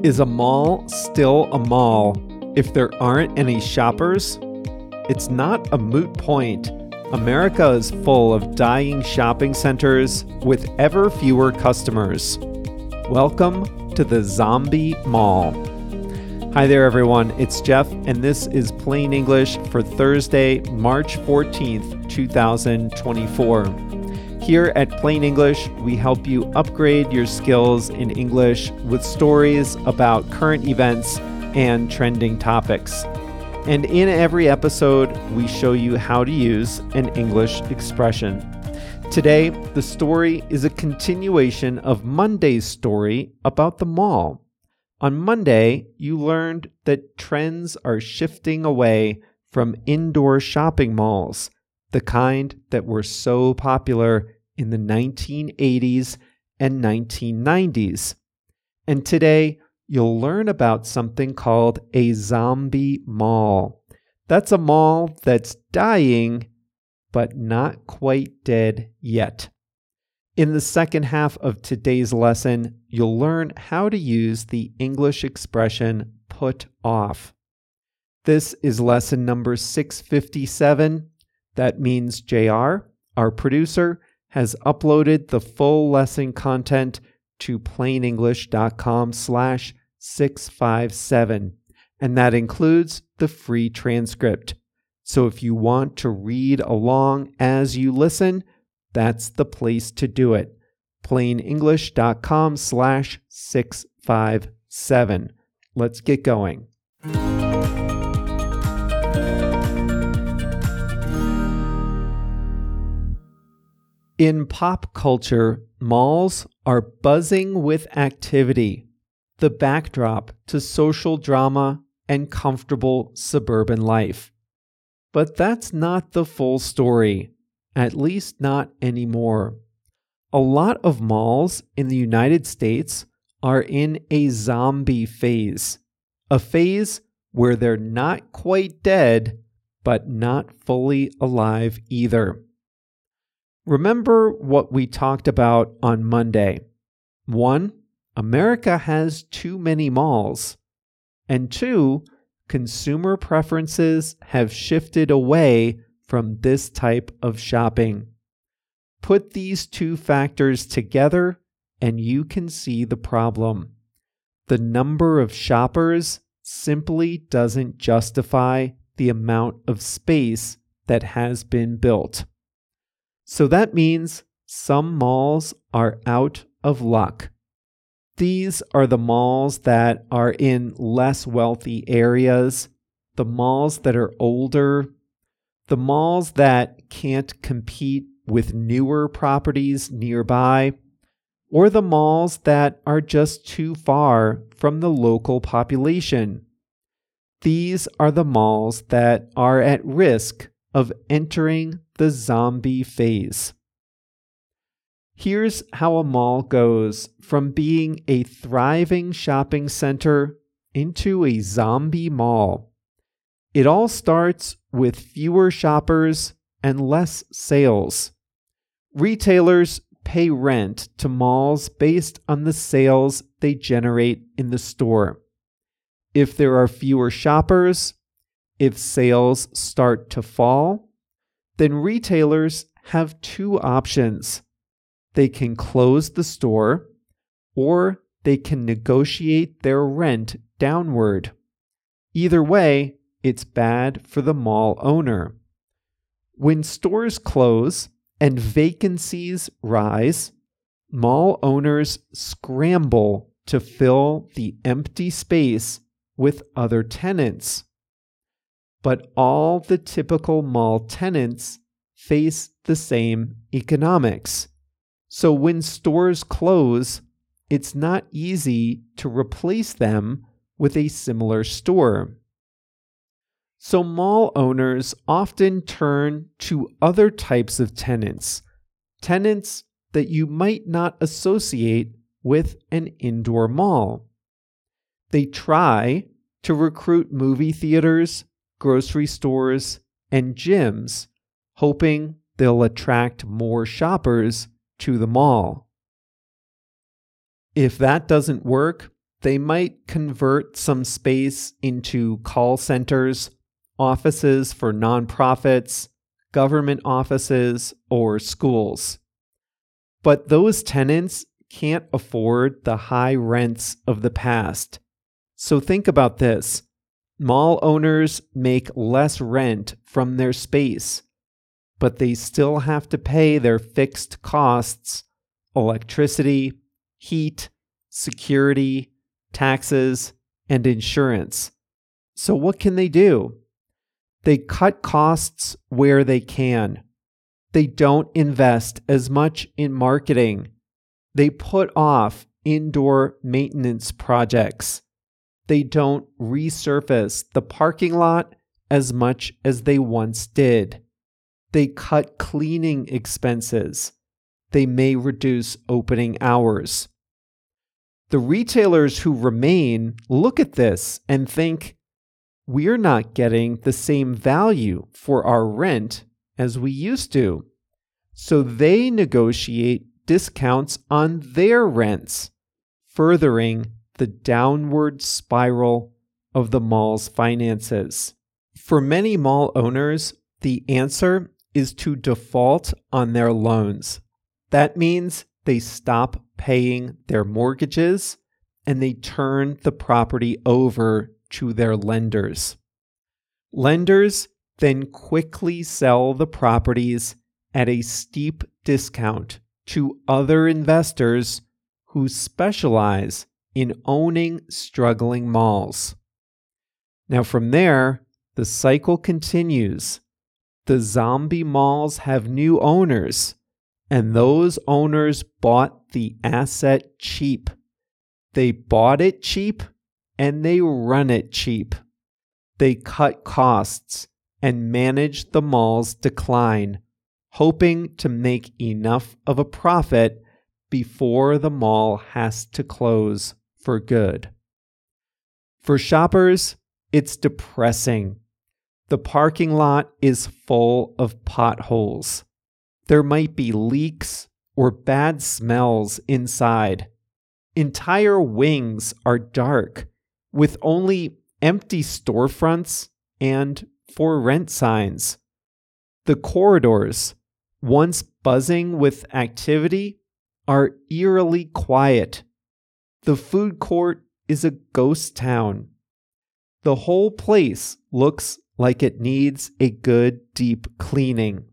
Is a mall still a mall if there aren't any shoppers? It's not a moot point. America is full of dying shopping centers with ever fewer customers. Welcome to the Zombie Mall. Hi there, everyone. It's Jeff, and this is Plain English for Thursday, March 14th, 2024. Here at Plain English, we help you upgrade your skills in English with stories about current events and trending topics. And in every episode, we show you how to use an English expression. Today, the story is a continuation of Monday's story about the mall. On Monday, you learned that trends are shifting away from indoor shopping malls, the kind that were so popular in the 1980s and 1990s. And today, you'll learn about something called a zombie mall. That's a mall that's dying, but not quite dead yet. In the second half of today's lesson, you'll learn how to use the English expression put off. This is lesson number 657. That means JR, our producer, has uploaded the full lesson content to plainenglish.com/657, and that includes the free transcript. So if you want to read along as you listen, that's the place to do it. plainenglish.com/657. Let's get going. In pop culture, malls are buzzing with activity, the backdrop to social drama and comfortable suburban life. But that's not the full story, at least not anymore. A lot of malls in the United States are in a zombie phase, a phase where they're not quite dead, but not fully alive either. Remember what we talked about on Monday. 1, America has too many malls. And 2, consumer preferences have shifted away from this type of shopping. Put these two factors together and you can see the problem. The number of shoppers simply doesn't justify the amount of space that has been built. So that means some malls are out of luck. These are the malls that are in less wealthy areas, the malls that are older, the malls that can't compete with newer properties nearby, or the malls that are just too far from the local population. These are the malls that are at risk of entering the zombie phase. Here's how a mall goes from being a thriving shopping center into a zombie mall. It all starts with fewer shoppers and less sales. Retailers pay rent to malls based on the sales they generate in the store. If there are fewer shoppers, if sales start to fall, then retailers have two options. They can close the store, or they can negotiate their rent downward. Either way, it's bad for the mall owner. When stores close and vacancies rise, mall owners scramble to fill the empty space with other tenants. But all the typical mall tenants face the same economics. So when stores close, it's not easy to replace them with a similar store. So mall owners often turn to other types of tenants that you might not associate with an indoor mall. They try to recruit movie theaters, grocery stores, and gyms, hoping they'll attract more shoppers to the mall. If that doesn't work, They might convert some space into call centers, offices for nonprofits, government offices, or schools. But those tenants can't afford the high rents of the past. So think about this. Mall owners make less rent from their space, but they still have to pay their fixed costs: electricity, heat, security, taxes, and insurance. So what can they do? They cut costs where they can. They don't invest as much in marketing. They put off indoor maintenance projects. They don't resurface the parking lot as much as they once did. They cut cleaning expenses. They may reduce opening hours. The retailers who remain look at this and think, we're not getting the same value for our rent as we used to. So they negotiate discounts on their rents, furthering the downward spiral of the mall's finances. For many mall owners, the answer is to default on their loans. That means they stop paying their mortgages and they turn the property over to their lenders. Lenders then quickly sell the properties at a steep discount to other investors who specialize in owning struggling malls. Now from there, the cycle continues. The zombie malls have new owners, and those owners bought the asset cheap. They bought it cheap, and they run it cheap. They cut costs and manage the mall's decline, hoping to make enough of a profit before the mall has to close for good. For shoppers, it's depressing. The parking lot is full of potholes. There might be leaks or bad smells inside. Entire wings are dark, with only empty storefronts and for rent signs. The corridors, once buzzing with activity, are eerily quiet. The food court is a ghost town. The whole place looks like it needs a good deep cleaning.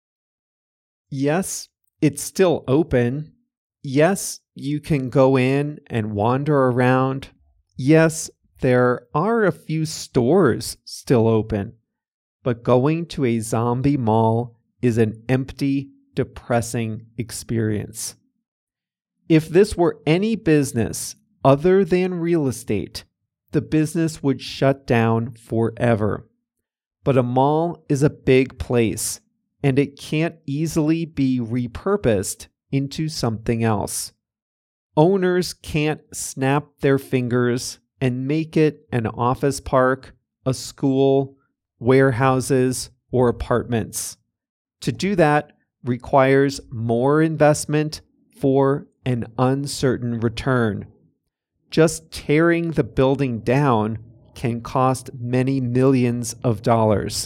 Yes, it's still open. Yes, you can go in and wander around. Yes, there are a few stores still open. But going to a zombie mall is an empty, depressing experience. If this were any business other than real estate, the business would shut down forever. But a mall is a big place, and it can't easily be repurposed into something else. Owners can't snap their fingers and make it an office park, a school, warehouses, or apartments. To do that requires more investment for an uncertain return. Just tearing the building down can cost many millions of dollars.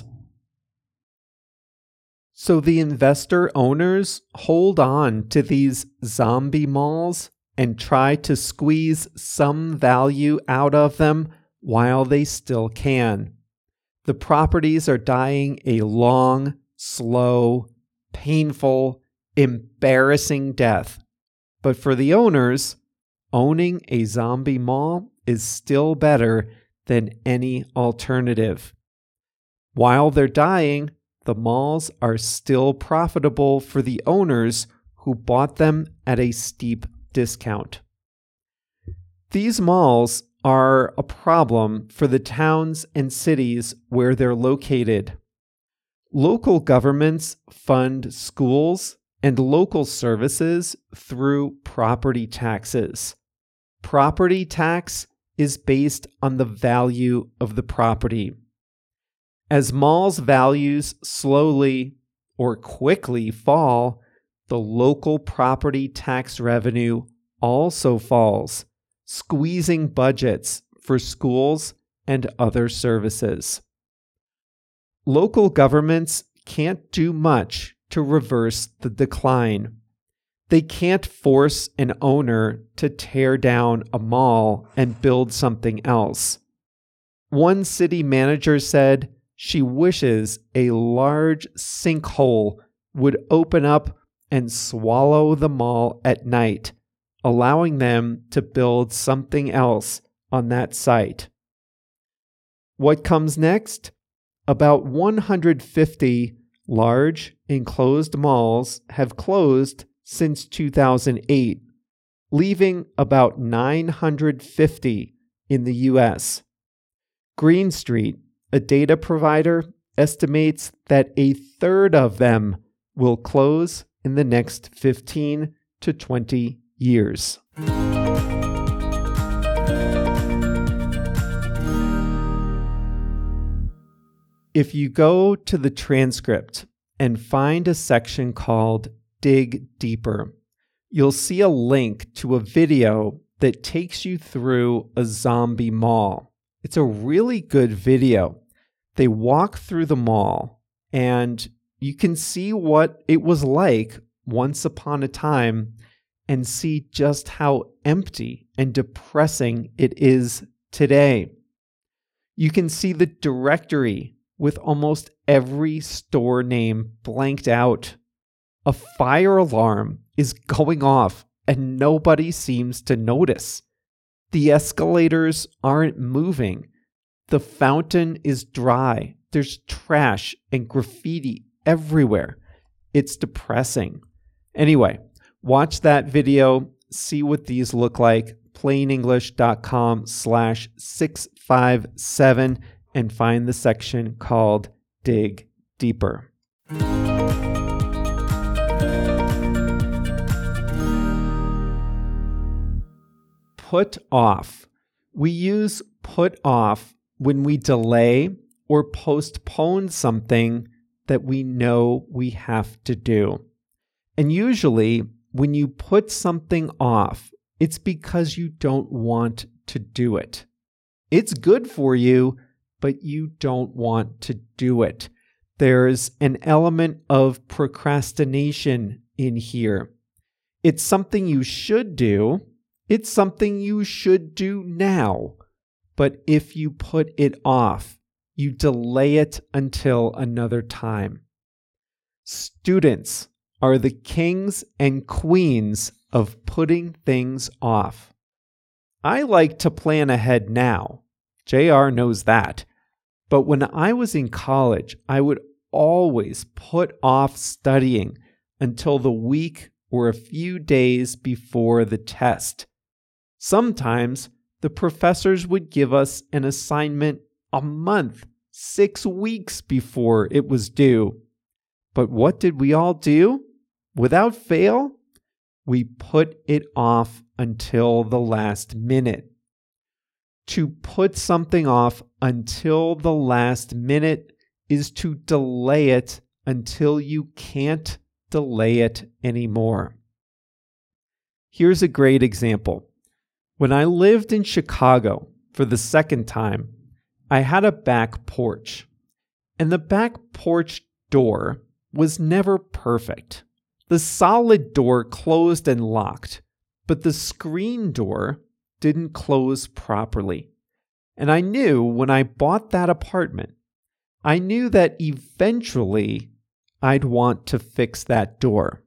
So the investor owners hold on to these zombie malls and try to squeeze some value out of them while they still can. The properties are dying a long, slow, painful, embarrassing death. But for the owners, owning a zombie mall is still better than any alternative. While they're dying, the malls are still profitable for the owners who bought them at a steep discount. These malls are a problem for the towns and cities where they're located. Local governments fund schools and local services through property taxes. Property tax is based on the value of the property. As malls' values slowly or quickly fall, the local property tax revenue also falls, squeezing budgets for schools and other services. Local governments can't do much to reverse the decline. They can't force an owner to tear down a mall and build something else. One city manager said she wishes a large sinkhole would open up and swallow the mall at night, allowing them to build something else on that site. What comes next? About 150 large enclosed malls have closed since 2008, leaving about 950 in the U.S. Green Street, a data provider, estimates that a third of them will close in the next 15 to 20 years. If you go to the transcript and find a section called Dig Deeper, you'll see a link to a video that takes you through a zombie mall. It's a really good video. They walk through the mall and you can see what it was like once upon a time and see just how empty and depressing it is today. You can see the directory with almost every store name blanked out. A fire alarm is going off and nobody seems to notice. The escalators aren't moving. The fountain is dry. There's trash and graffiti everywhere. It's depressing. Anyway, watch that video, see what these look like, plainenglish.com/657, and find the section called Dig Deeper. Put off. We use put off when we delay or postpone something that we know we have to do. And usually, when you put something off, it's because you don't want to do it. It's good for you, but you don't want to do it. There's an element of procrastination in here. It's something you should do. It's something you should do now. But if you put it off, you delay it until another time. Students are the kings and queens of putting things off. I like to plan ahead now. JR knows that. But when I was in college, I would always put off studying until the week or a few days before the test. Sometimes the professors would give us an assignment a month, 6 weeks before it was due. But what did we all do? Without fail, we put it off until the last minute. To put something off until the last minute is to delay it until you can't delay it anymore. Here's a great example. When I lived in Chicago for the second time, I had a back porch, and the back porch door was never perfect. The solid door closed and locked, but the screen door didn't close properly. And I knew when I bought that apartment, I knew that eventually I'd want to fix that door.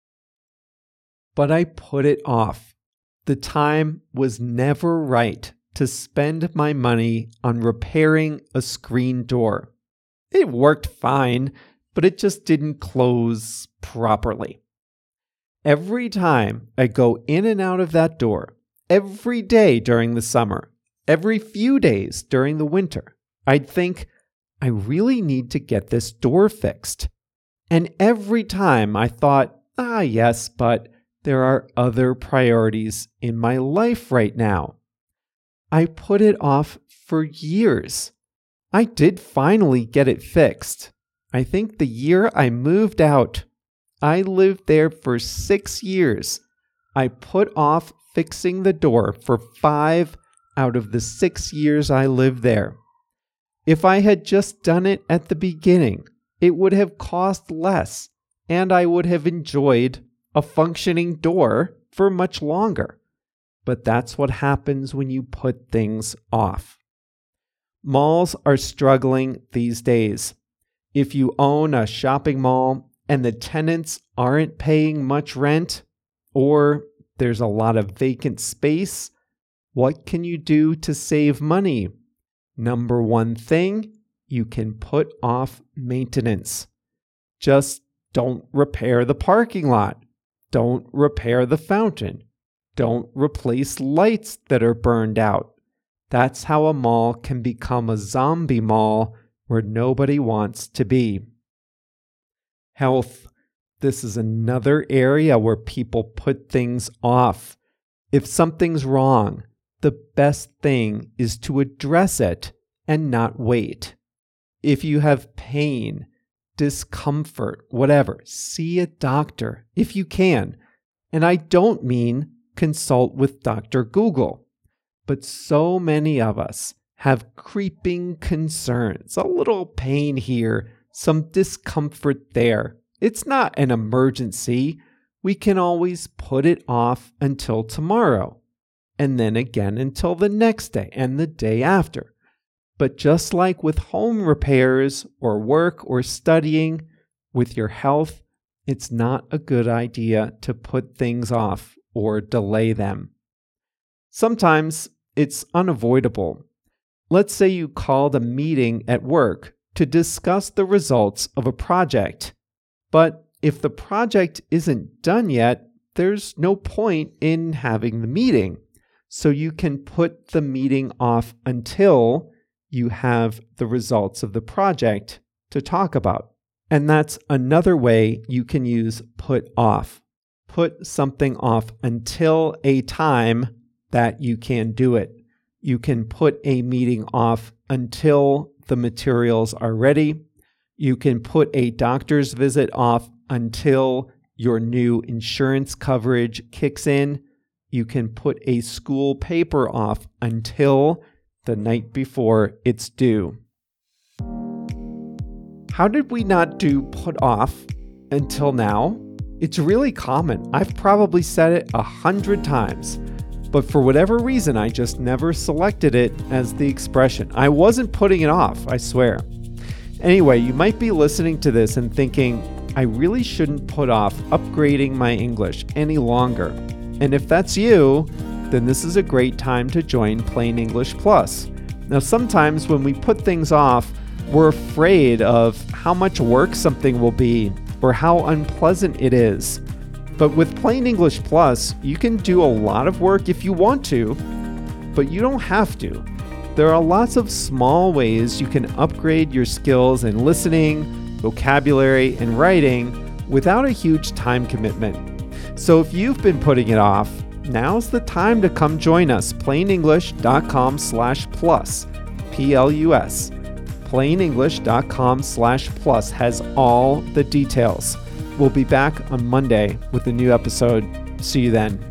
But I put it off. The time was never right to spend my money on repairing a screen door. It worked fine, but it just didn't close properly. Every time I go in and out of that door, every day during the summer, every few days during the winter, I'd think, I really need to get this door fixed. And every time I thought, yes, but there are other priorities in my life right now. I put it off for years. I did finally get it fixed. I think the year I moved out, I lived there for 6 years. I put off fixing the door for 5 out of the 6 years I lived there. If I had just done it at the beginning, it would have cost less, and I would have enjoyed a functioning door for much longer. But that's what happens when you put things off. Malls are struggling these days. If you own a shopping mall and the tenants aren't paying much rent, or there's a lot of vacant space, what can you do to save money? Number one thing, you can put off maintenance. Just don't repair the parking lot. Don't repair the fountain. Don't replace lights that are burned out. That's how a mall can become a zombie mall where nobody wants to be. Health. This is another area where people put things off. If something's wrong, the best thing is to address it and not wait. If you have pain, discomfort, whatever, see a doctor if you can. And I don't mean consult with Dr. Google. But so many of us have creeping concerns, a little pain here, some discomfort there. It's not an emergency. We can always put it off until tomorrow, and then again until the next day and the day after. But just like with home repairs or work or studying, with your health, it's not a good idea to put things off or delay them. Sometimes it's unavoidable. Let's say you called a meeting at work to discuss the results of a project. But if the project isn't done yet, there's no point in having the meeting. So you can put the meeting off until you have the results of the project to talk about. And that's another way you can use put off. Put something off until a time that you can do it. You can put a meeting off until the materials are ready. You can put a doctor's visit off until your new insurance coverage kicks in. You can put a school paper off until the night before it's due. How did we not do put off until now? It's really common. I've probably said it 100 times. But for whatever reason, I just never selected it as the expression. I wasn't putting it off, I swear. Anyway, you might be listening to this and thinking, I really shouldn't put off upgrading my English any longer. And if that's you, then this is a great time to join Plain English Plus. Now, sometimes when we put things off, we're afraid of how much work something will be or how unpleasant it is. But with Plain English Plus, you can do a lot of work if you want to, but you don't have to. There are lots of small ways you can upgrade your skills in listening, vocabulary, and writing without a huge time commitment. So if you've been putting it off, now's the time to come join us, plainenglish.com/plus, P-L-U-S. plainenglish.com/plus has all the details. We'll be back on Monday with a new episode. See you then.